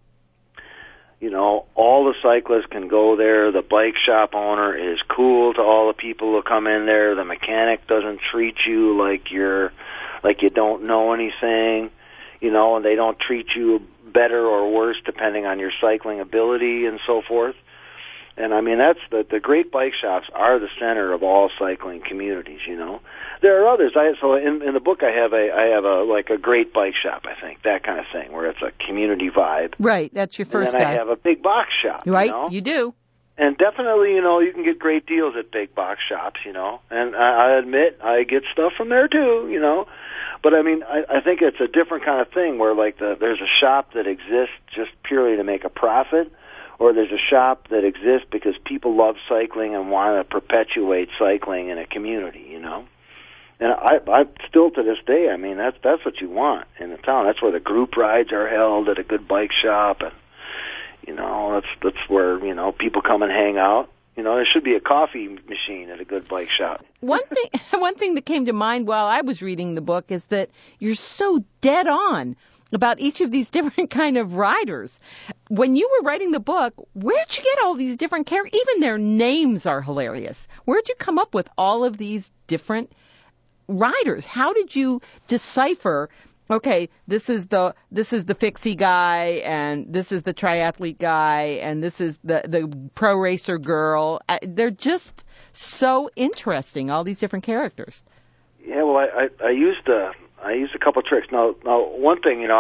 all the cyclists can go there. The bike shop owner is cool to all the people who come in there. The mechanic doesn't treat you like you don't know anything, and they don't treat you better or worse depending on your cycling ability and so forth. And I mean, that's the great bike shops are the center of all cycling communities. There are others. So in the book I have a great bike shop. I think that kind of thing where it's a community vibe. Right. That's your first. And then I have a big box shop. Right. You do. And definitely, you can get great deals at big box shops. And I admit I get stuff from there too. But I mean, I think it's a different kind of thing where there's a shop that exists just purely to make a profit, or there's a shop that exists because people love cycling and want to perpetuate cycling in a community, And I still to this day, I mean, that's what you want in the town. That's where the group rides are held at a good bike shop, and You know, that's where, you know, people come and hang out. You know, there should be a coffee machine at a good bike shop. One thing that came to mind while I was reading the book is that you're so dead on about each of these different kind of riders. When you were writing the book, where'd you get all these different characters? Even their names are hilarious. Where'd you come up with all of these different riders? How did you decipher, okay, this is the fixie guy, and this is the triathlete guy, and this is the pro racer girl? They're just so interesting, all these different characters. Yeah, well, I used a couple of tricks. Now, one thing, you know,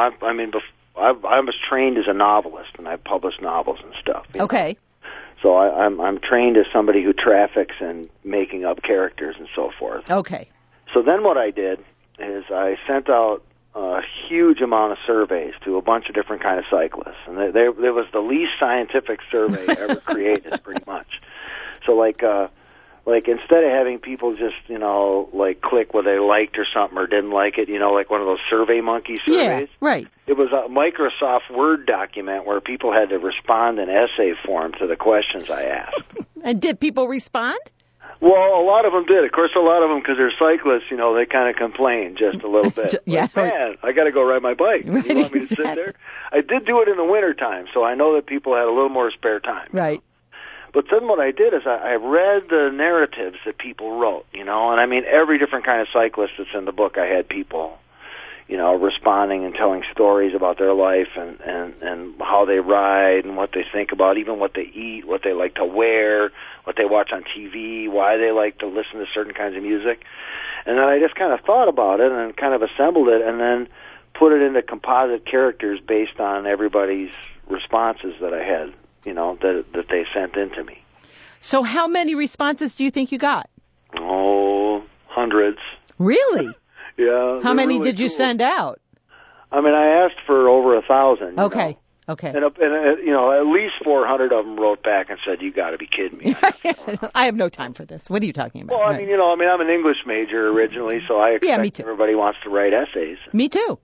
I was trained as a novelist, and I published novels and stuff. Okay. Know? So I'm trained as somebody who traffics and making up characters and so forth. Okay. So then what I did is I sent out a huge amount of surveys to a bunch of different kind of cyclists, and there was the least scientific survey ever created, pretty much. So like instead of having people just, you know, like click whether they liked or something or didn't like it, you know, like one of those Survey Monkey surveys. Yeah, right. It was a Microsoft Word document where people had to respond in essay form to the questions I asked. And did people respond? Well, a lot of them did. Of course, a lot of them, because they're cyclists, you know, they kind of complain just a little bit. Yeah. Like, man, I got to go ride my bike. Right, you want me to sit there? I did do it in the wintertime, so I know that people had a little more spare time. Right. But then what I did is I read the narratives that people wrote, you know, and I mean, every different kind of cyclist that's in the book, I had people, you know, responding and telling stories about their life and how they ride and what they think about, even what they eat, what they like to wear, what they watch on TV, why they like to listen to certain kinds of music. And then I just kind of thought about it and kind of assembled it and then put it into composite characters based on everybody's responses that I had, you know, that they sent in to me. So how many responses do you think you got? Oh, hundreds. Really? Yeah. How many really did you cool. send out? I mean, I asked for over 1,000. Okay. Know? Okay. And you know, at least 400 of them wrote back and said, "You got to be kidding me." I have no time for this. What are you talking about? Well, I mean, you know, I'm an English major originally, so I expect me too. Everybody wants to write essays. Me too.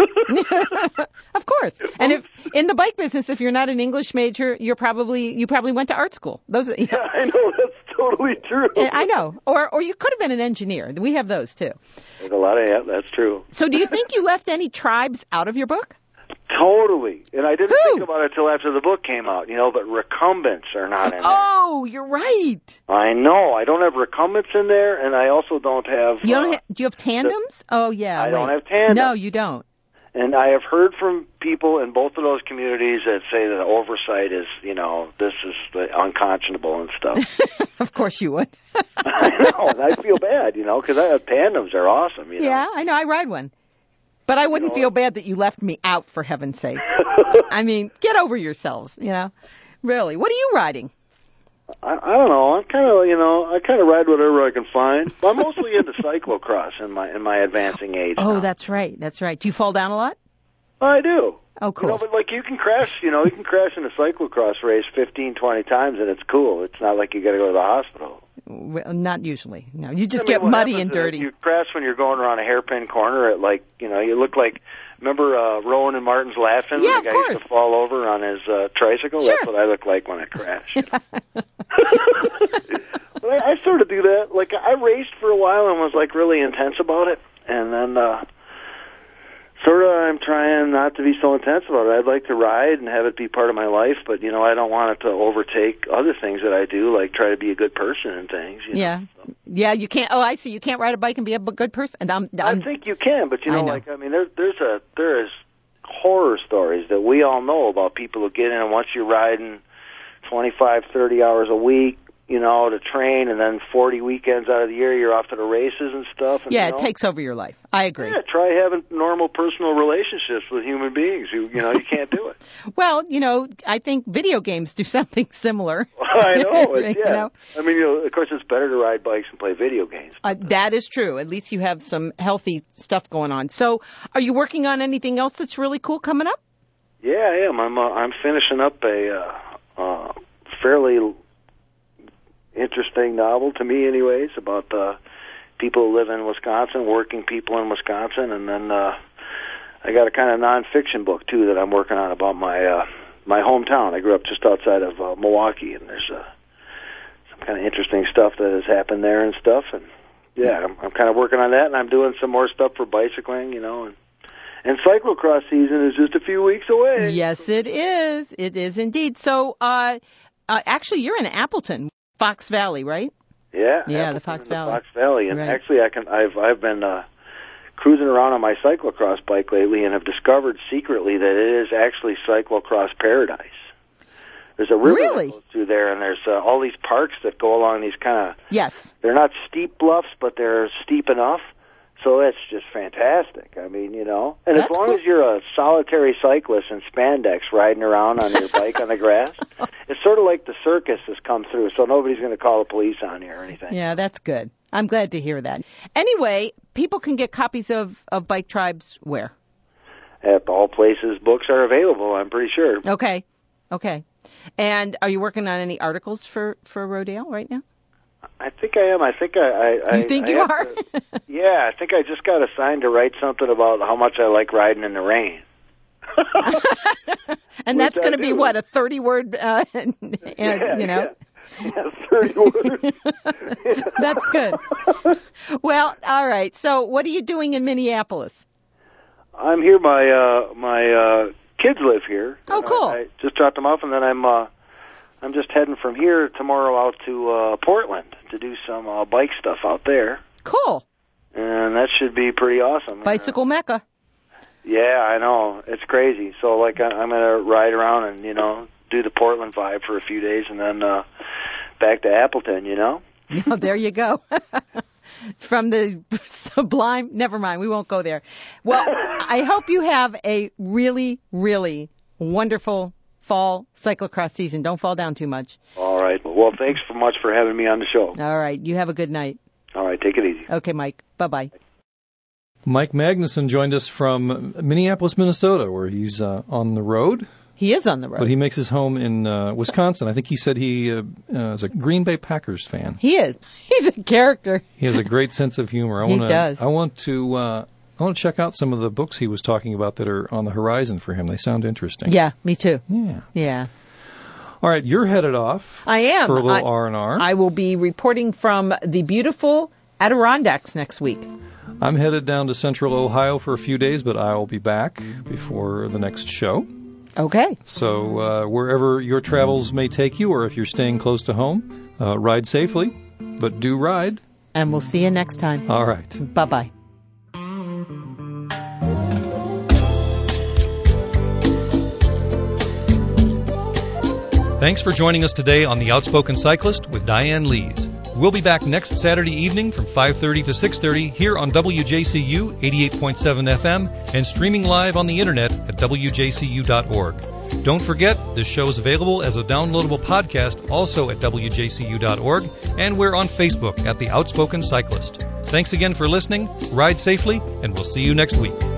Of course. And if in the bike business, if you're not an English major, you probably went to art school. Those, you know. Yeah, I know, that's totally true. I know. Or you could have been an engineer. We have those too. There's a lot of that's true. So do you think you left any tribes out of your book? Totally. And I didn't think about it until after the book came out, you know, but recumbents are not in there. Oh, you're right. I know. I don't have recumbents in there, and I also don't have... You don't do you have tandems? I don't have tandems. No, you don't. And I have heard from people in both of those communities that say that oversight is, you know, this is unconscionable and stuff. Of course you would. I know, and I feel bad, you know, because I have tandems. They're awesome, you know. Yeah, I know. I ride one. But I wouldn't feel bad that you left me out, for heaven's sakes. I mean, get over yourselves, you know. Really. What are you riding? I don't know. I'm kind of, you know, I kind of ride whatever I can find. I'm mostly into cyclocross in my advancing age. Oh, now. That's right. That's right. Do you fall down a lot? I do. Oh, cool. You know, but like you can crash in a cyclocross race 15, 20 times and it's cool. It's not like you got to go to the hospital. Well, not usually. No, you just get muddy and dirty. You crash when you're going around a hairpin corner at you look like, remember Rowan and Martin's Laughing? Yeah, when the guy used to fall over on his tricycle? Sure. That's what I look like when I crash. But I sort of do that. Like, I raced for a while and was like really intense about it. And then sort of I'm trying not to be so intense about it. I'd like to ride and have it be part of my life, but, you know, I don't want it to overtake other things that I do, like try to be a good person and things. Yeah. Know, so. Yeah, you can't. Oh, I see. You can't ride a bike and be a good person. And I think you can, but, you know, there is horror stories that we all know about people who get in, and once you're riding 25, 30 hours a week, you know, to train, and then 40 weekends out of the year you're off to the races and stuff. And, yeah, you know, it takes over your life. I agree. Yeah, try having normal personal relationships with human beings. You can't do it. Well, you know, I think video games do something similar. I know. Yeah. You know? I mean, you know, of course, it's better to ride bikes and play video games. That is true. At least you have some healthy stuff going on. So, are you working on anything else that's really cool coming up? Yeah, I am. I'm finishing up a fairly interesting novel, to me anyways, about people who live in Wisconsin, working people in Wisconsin, and then I got a kind of nonfiction book too that I'm working on about my my hometown. I grew up just outside of Milwaukee, and there's some kind of interesting stuff that has happened there and stuff. And yeah, I'm kind of working on that, and I'm doing some more stuff for bicycling, and cyclocross season is just a few weeks away. Yes, it is. It is indeed. So, actually, you're in Appleton, Fox Valley, right? Yeah, the Fox Valley. Fox Valley, and right. actually, I've been cruising around on my cyclocross bike lately, and have discovered secretly that it is actually cyclocross paradise. There's a river that goes through there, and there's all these parks that go along these kind of... Yes. They're not steep bluffs, but they're steep enough. So it's just fantastic. I mean, And That's as long cool. as you're a solitary cyclist in spandex riding around on your bike on the grass, it's sort of like the circus has come through, so nobody's going to call the police on you or anything. Yeah, that's good. I'm glad to hear that. Anyway, people can get copies of Bike Tribes where? At all places books are available, I'm pretty sure. Okay. And are you working on any articles for Rodale right now? I think I am. I think I You think you are? Yeah, I think I just got assigned to write something about how much I like riding in the rain. And that's going to be what, a 30-word, Yeah, 30 words. That's good. Well, all right. So what are you doing in Minneapolis? I'm here. My kids live here. Oh, cool. I just dropped them off, and then I'm just heading from here tomorrow out to Portland to do some bike stuff out there. Cool. And that should be pretty awesome. Bicycle Mecca. Yeah, I know. It's crazy. So, I'm going to ride around and, do the Portland vibe for a few days and then back to Appleton, Oh, there you go. From the sublime, never mind, we won't go there. Well, I hope you have a really, really wonderful fall cyclocross season. Don't fall down too much. All right. Well, thanks so much for having me on the show. All right. You have a good night. All right. Take it easy. Okay, Mike. Bye-bye. Mike Magnuson joined us from Minneapolis, Minnesota, where he's on the road. He is on the road. But he makes his home in Wisconsin. I think he said he is a Green Bay Packers fan. He is. He's a character. He has a great sense of humor. He does. I want to check out some of the books he was talking about that are on the horizon for him. They sound interesting. Yeah, me too. Yeah. All right, you're headed off. I am. For a little R&R. I will be reporting from the beautiful Adirondacks next week. I'm headed down to Central Ohio for a few days, but I'll be back before the next show. Okay. So wherever your travels may take you, or if you're staying close to home, ride safely, but do ride. And we'll see you next time. All right. Bye-bye. Thanks for joining us today on The Outspoken Cyclist with Diane Lees. We'll be back next Saturday evening from 5:30 to 6:30 here on WJCU 88.7 FM and streaming live on the internet at WJCU.org. Don't forget, this show is available as a downloadable podcast also at WJCU.org, and we're on Facebook at The Outspoken Cyclist. Thanks again for listening, ride safely, and we'll see you next week.